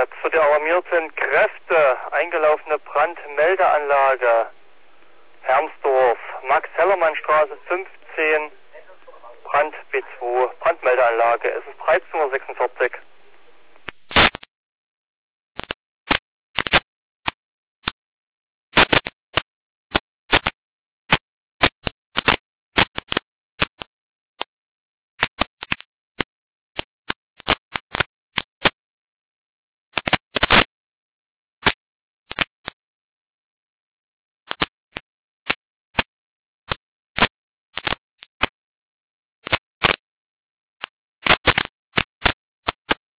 Einsatz für die alarmierten Kräfte. Eingelaufene Brandmeldeanlage. Hermsdorf, Max-Hellermann-Straße 15, Brand B2, Brandmeldeanlage. Es ist 13:46 Uhr.